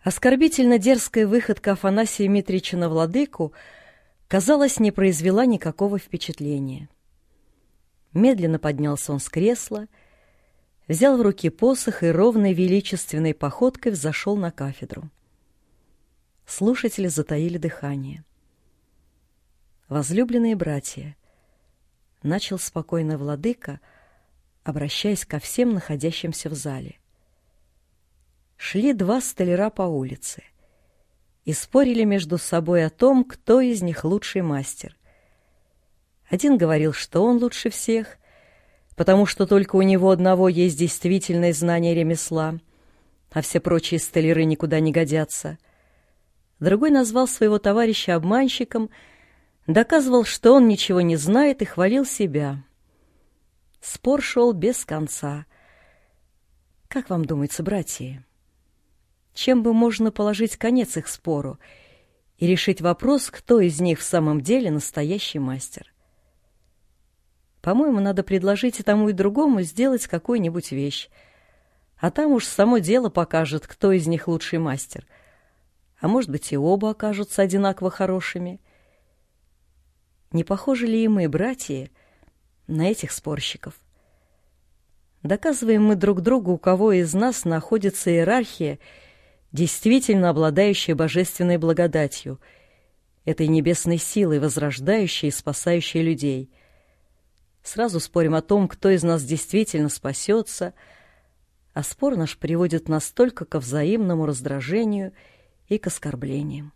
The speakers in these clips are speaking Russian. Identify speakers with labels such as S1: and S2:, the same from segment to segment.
S1: Оскорбительно дерзкая выходка Афанасия Митрича на владыку, казалось, не произвела никакого впечатления. Медленно поднялся он с кресла, взял в руки посох и ровной величественной походкой взошел на кафедру. Слушатели затаили дыхание. «Возлюбленные братья», — начал спокойно владыка, обращаясь ко всем находящимся в зале. Шли два столяра по улице и спорили между собой о том, кто из них лучший мастер. Один говорил, что он лучше всех, потому что только у него одного есть действительное знание ремесла, а все прочие столяры никуда не годятся. Другой назвал своего товарища обманщиком, доказывал, что он ничего не знает, и хвалил себя. Спор шел без конца. Как вам думается, братья? Чем бы можно положить конец их спору и решить вопрос, кто из них в самом деле настоящий мастер? По-моему, надо предложить и тому, и другому сделать какую-нибудь вещь, а там уж само дело покажет, кто из них лучший мастер. А может быть, и оба окажутся одинаково хорошими. Не похожи ли и мы, братья, на этих спорщиков? Доказываем мы друг другу, у кого из нас находится иерархия, действительно обладающая божественной благодатью, этой небесной силой, возрождающей и спасающей людей. Сразу спорим о том, кто из нас действительно спасется, а спор наш приводит нас только ко взаимному раздражению и к оскорблениям.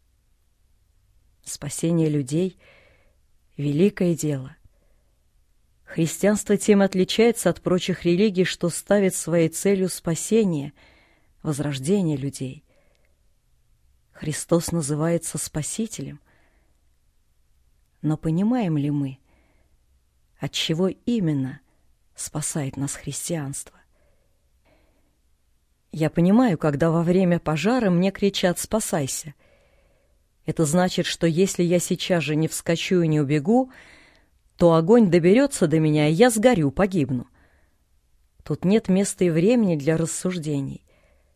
S1: Спасение людей — великое дело. Христианство тем отличается от прочих религий, что ставит своей целью спасение, возрождение людей. Христос называется Спасителем. Но понимаем ли мы, от чего именно спасает нас христианство? Я понимаю, когда во время пожара мне кричат «спасайся». Это значит, что если я сейчас же не вскочу и не убегу, то огонь доберется до меня, и я сгорю, погибну. Тут нет места и времени для рассуждений.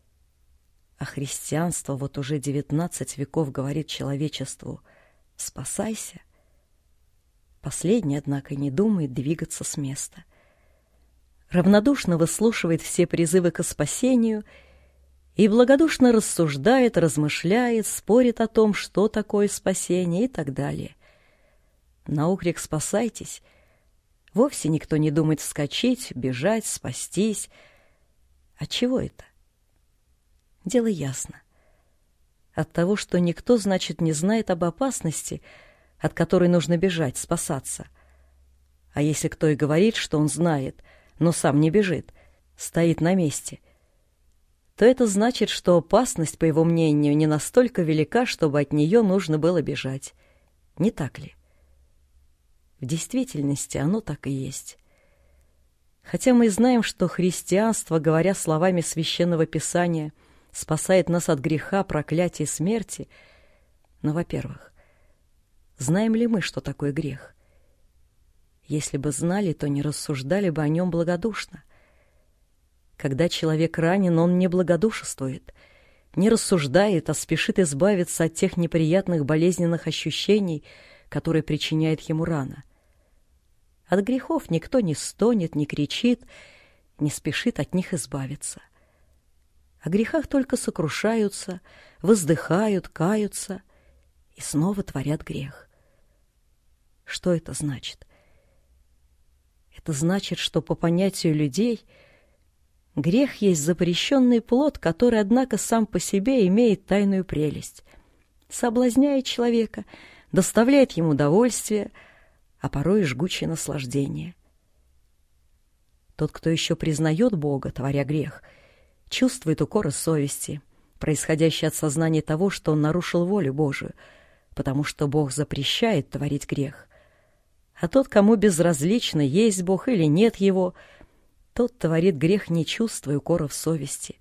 S1: А христианство вот уже 19 веков говорит человечеству «спасайся». Последний, однако, не думает двигаться с места. Равнодушно выслушивает все призывы к спасению и благодушно рассуждает, размышляет, спорит о том, что такое спасение и так далее. На окрик «спасайтесь» вовсе никто не думает вскочить, бежать, спастись. Отчего это? Дело ясно. От того, что никто, значит, не знает об опасности, от которой нужно бежать, спасаться. А если кто и говорит, что он знает, но сам не бежит, стоит на месте, то это значит, что опасность, по его мнению, не настолько велика, чтобы от нее нужно было бежать. Не так ли? В действительности оно так и есть. Хотя мы знаем, что христианство, говоря словами Священного Писания, спасает нас от греха, проклятия и смерти, но, во-первых, знаем ли мы, что такое грех? Если бы знали, то не рассуждали бы о нем благодушно. Когда человек ранен, он не благодушествует, не рассуждает, а спешит избавиться от тех неприятных болезненных ощущений, которые причиняет ему рана. От грехов никто не стонет, не кричит, не спешит от них избавиться. О грехах только сокрушаются, воздыхают, каются и снова творят грех. Что это значит? Это значит, что по понятию людей грех есть запрещенный плод, который, однако, сам по себе имеет тайную прелесть, соблазняет человека, доставляет ему удовольствие, а порой и жгучее наслаждение. Тот, кто еще признает Бога, творя грех, чувствует укоры совести, происходящий от сознания того, что он нарушил волю Божию, потому что Бог запрещает творить грех. А тот, кому безразлично, есть Бог или нет Его, тот творит грех, не чувствуя укоров совести.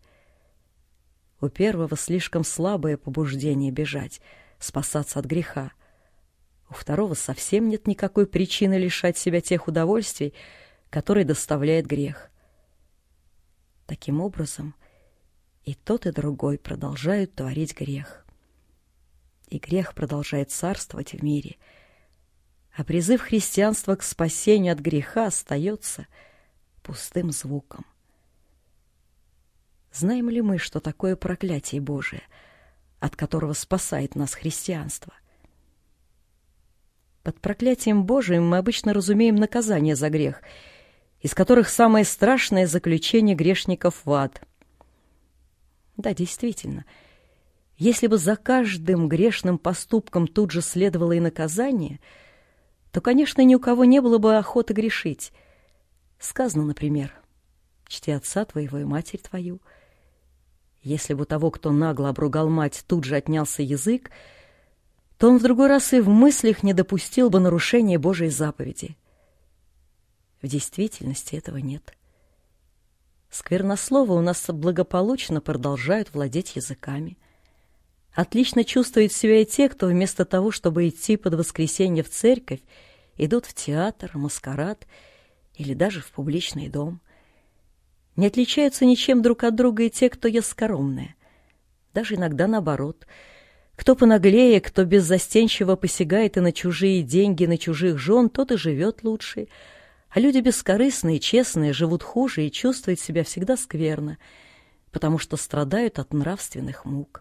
S1: У первого слишком слабое побуждение бежать, спасаться от греха. У второго совсем нет никакой причины лишать себя тех удовольствий, которые доставляет грех. Таким образом, И тот, и другой продолжают творить грех. И грех продолжает царствовать в мире. А призыв христианства к спасению от греха остается пустым звуком. Знаем ли мы, что такое проклятие Божие, от которого спасает нас христианство? Под проклятием Божиим мы обычно разумеем наказание за грех, из которых самое страшное — заключение грешников в ад. Да, действительно, если бы за каждым грешным поступком тут же следовало и наказание, то, конечно, ни у кого не было бы охоты грешить. Сказано, например, «Чти отца твоего и матерь твою». Если бы у того, кто нагло обругал мать, тут же отнялся язык, то он в другой раз и в мыслях не допустил бы нарушения Божией заповеди. В действительности этого нет. Сквернословы у нас благополучно продолжают владеть языками. Отлично чувствуют себя и те, кто вместо того, чтобы идти под воскресенье в церковь, идут в театр, маскарад или даже в публичный дом. Не отличаются ничем друг от друга и те, кто ест скоромное. Даже иногда наоборот. Кто понаглее, кто беззастенчиво посягает и на чужие деньги, на чужих жен, тот и живет лучше. А люди бескорыстные, честные, живут хуже и чувствуют себя всегда скверно, потому что страдают от нравственных мук.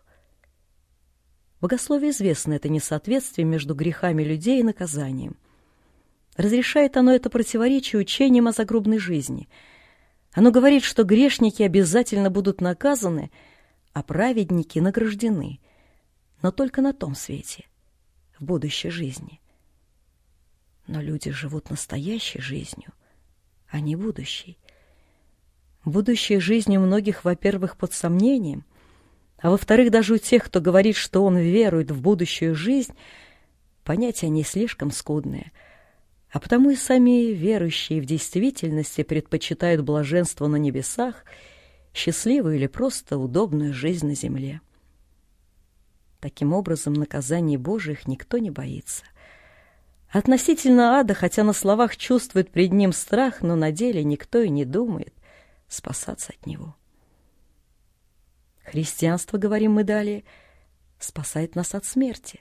S1: В богословии известно это несоответствие между грехами людей и наказанием. Разрешает оно это противоречие учениям о загробной жизни. Оно говорит, что грешники обязательно будут наказаны, а праведники награждены, но только на том свете, в будущей жизни. Но люди живут настоящей жизнью, а не будущей. Будущая жизнь у многих, во-первых, под сомнением, а во-вторых, даже у тех, кто говорит, что он верует в будущую жизнь, понятия не слишком скудные, а потому и сами верующие в действительности предпочитают блаженство на небесах, счастливую или просто удобную жизнь на земле. Таким образом, наказаний Божиих никто не боится. Относительно ада, хотя на словах чувствует пред ним страх, но на деле никто и не думает спасаться от него. Христианство, говорим мы далее, спасает нас от смерти.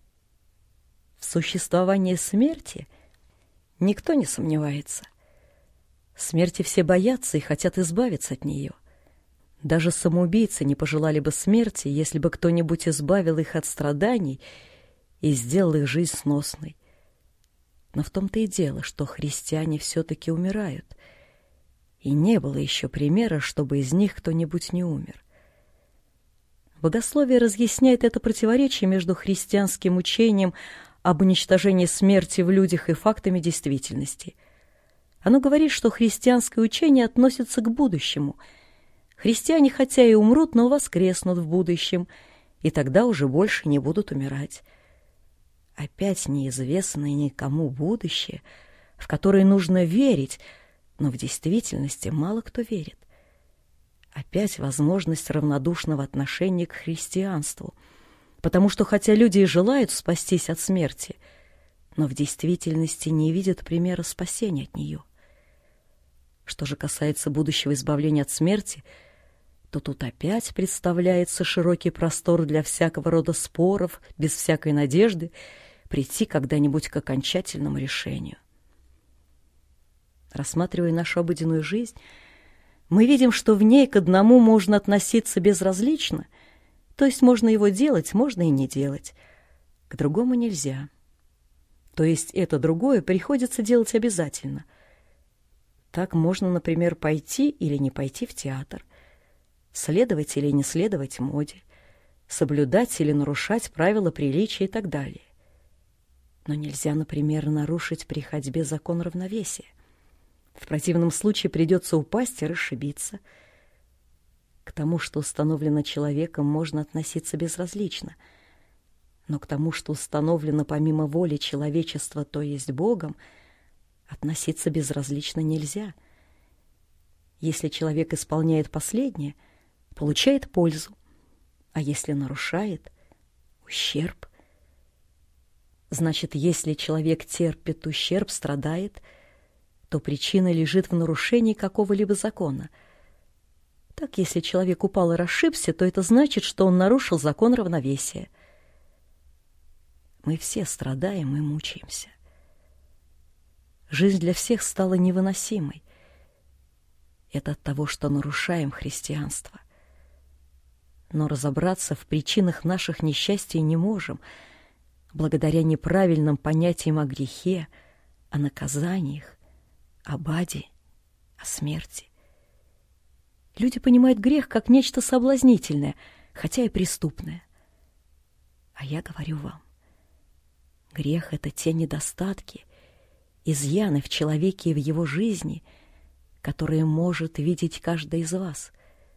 S1: В существовании смерти никто не сомневается. Смерти все боятся и хотят избавиться от нее. Даже самоубийцы не пожелали бы смерти, если бы кто-нибудь избавил их от страданий и сделал их жизнь сносной. Но в том-то и дело, что христиане все-таки умирают, и не было еще примера, чтобы из них кто-нибудь не умер. Богословие разъясняет это противоречие между христианским учением об уничтожении смерти в людях и фактами действительности. Оно говорит, что христианское учение относится к будущему. Христиане хотя и умрут, но воскреснут в будущем, и тогда уже больше не будут умирать. Опять неизвестное никому будущее, в которое нужно верить, но в действительности мало кто верит. Опять возможность равнодушного отношения к христианству, потому что хотя люди и желают спастись от смерти, но в действительности не видят примера спасения от нее. Что же касается будущего избавления от смерти, то тут опять представляется широкий простор для всякого рода споров, без всякой надежды прийти когда-нибудь к окончательному решению. Рассматривая нашу обыденную жизнь, мы видим, что в ней к одному можно относиться безразлично, то есть можно его делать, можно и не делать, к другому нельзя. То есть это другое приходится делать обязательно. Так можно, например, пойти или не пойти в театр, следовать или не следовать моде, соблюдать или нарушать правила приличия и так далее. Но нельзя, например, нарушить при ходьбе закон равновесия. В противном случае придется упасть и расшибиться. К тому, что установлено человеком, можно относиться безразлично, но к тому, что установлено помимо воли человечества, то есть Богом, относиться безразлично нельзя. Если человек исполняет последнее, получает пользу, а если нарушает — ущерб. Значит, если человек терпит ущерб, страдает, то причина лежит в нарушении какого-либо закона. Так, если человек упал и расшибся, то это значит, что он нарушил закон равновесия. Мы все страдаем и мучаемся. Жизнь для всех стала невыносимой. Это от того, что нарушаем христианство. Но разобраться в причинах наших несчастий не можем, благодаря неправильным понятиям о грехе, о наказаниях, об аде, о смерти. Люди понимают грех как нечто соблазнительное, хотя и преступное. А я говорю вам, грех — это те недостатки, изъяны в человеке и в его жизни, которые может видеть каждый из вас.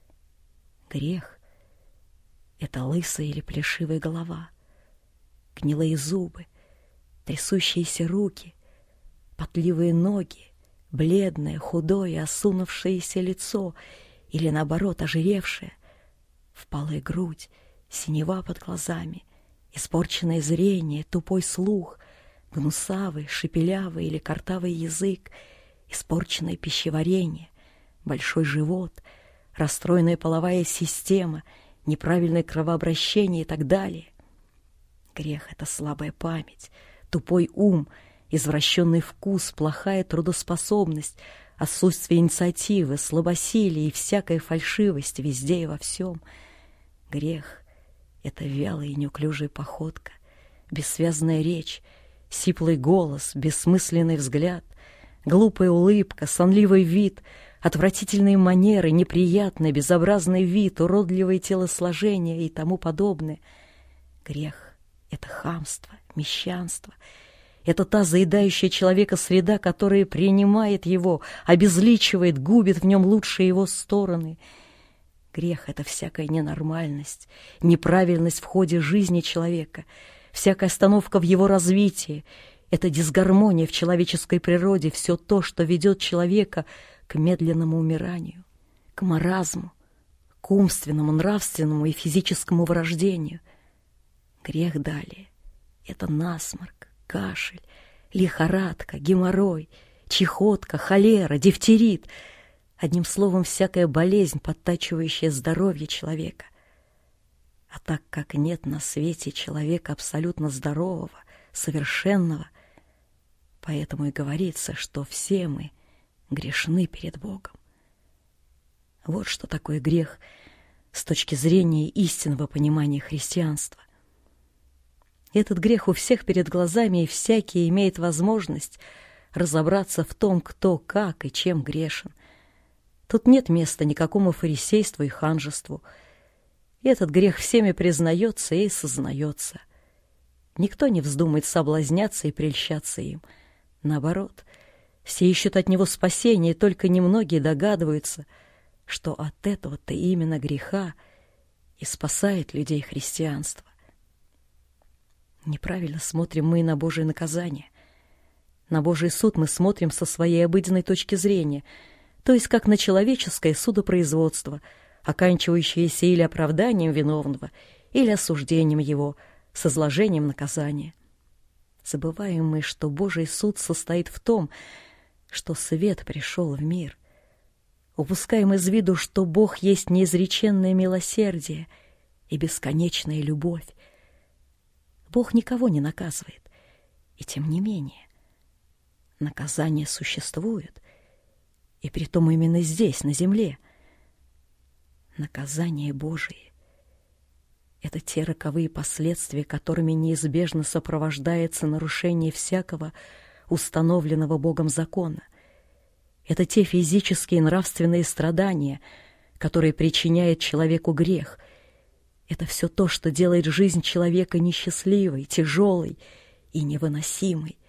S1: Грех — это лысая или плешивая голова, гнилые зубы, трясущиеся руки, потливые ноги, бледное, худое, осунувшееся лицо или, наоборот, ожиревшее, впалая грудь, синева под глазами, испорченное зрение, тупой слух, гнусавый, шепелявый или картавый язык, испорченное пищеварение, большой живот, расстроенная половая система, неправильное кровообращение и так далее. Грех — это слабая память, тупой ум, извращенный вкус, плохая трудоспособность, отсутствие инициативы, слабосилие и всякая фальшивость везде и во всем. Грех — это вялая и неуклюжая походка, бессвязная речь, сиплый голос, бессмысленный взгляд, глупая улыбка, сонливый вид, отвратительные манеры, неприятный, безобразный вид, уродливое телосложение и тому подобное. Грех — это хамство, мещанство. Это та заедающая человека среда, которая принимает его, обезличивает, губит в нем лучшие его стороны. Грех — это всякая ненормальность, неправильность в ходе жизни человека, всякая остановка в его развитии. Это дисгармония в человеческой природе, все то, что ведет человека к медленному умиранию, к маразму, к умственному, нравственному и физическому вырождению. Грех далее — это насморк, кашель, лихорадка, геморрой, чехотка, холера, дифтерит. Одним словом, всякая болезнь, подтачивающая здоровье человека. А так как нет на свете человека абсолютно здорового, совершенного, поэтому и говорится, что все мы грешны перед Богом. Вот что такое грех с точки зрения истинного понимания христианства. Этот грех у всех перед глазами, и всякий имеет возможность разобраться в том, кто, как и чем грешен. Тут нет места никакому фарисейству и ханжеству. Этот грех всеми признается и сознается. Никто не вздумает соблазняться и прельщаться им. Наоборот, все ищут от него спасения, и только немногие догадываются, что от этого-то именно греха и спасает людей христианство. Неправильно смотрим мы на Божие наказание. На Божий суд мы смотрим со своей обыденной точки зрения, то есть как на человеческое судопроизводство, оканчивающееся или оправданием виновного, или осуждением его, с изложением наказания. Забываем мы, что Божий суд состоит в том, что свет пришел в мир. Упускаем из виду, что Бог есть неизреченное милосердие и бесконечная любовь. Бог никого не наказывает, и тем не менее наказание существует, и притом именно здесь, на земле. Наказание Божие — это те роковые последствия, которыми неизбежно сопровождается нарушение всякого установленного Богом закона. Это те физические и нравственные страдания, которые причиняет человеку грех. Это все то, что делает жизнь человека несчастливой, тяжелой и невыносимой.